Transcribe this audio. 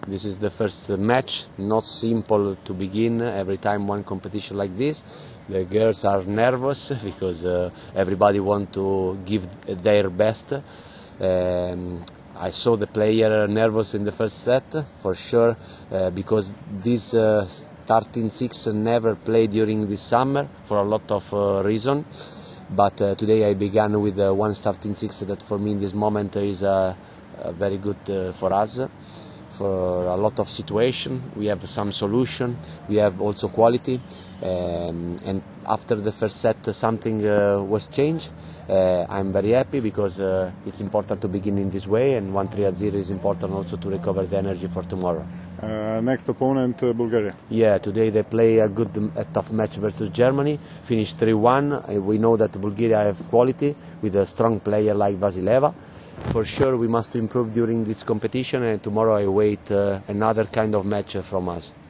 This is the first match, not simple to begin every time one competition like this. The girls are nervous because everybody wants to give their best. I saw the player nervous in the first set, for sure, because this starting six never played during this summer for a lot of reasons. But today I began with one starting six that for me in this moment is very good for us. For a lot of situation, we have some solution, we have also quality, and after the first set something was changed. I'm very happy because it's important to begin in this way, and 1-3-0 is important also to recover the energy for tomorrow. Next opponent, Bulgaria. Yeah, today they play a tough match versus Germany, finished 3-1. We know that Bulgaria have quality with a strong player like Vasileva. For sure we must improve during this competition, and tomorrow I wait another kind of match from us.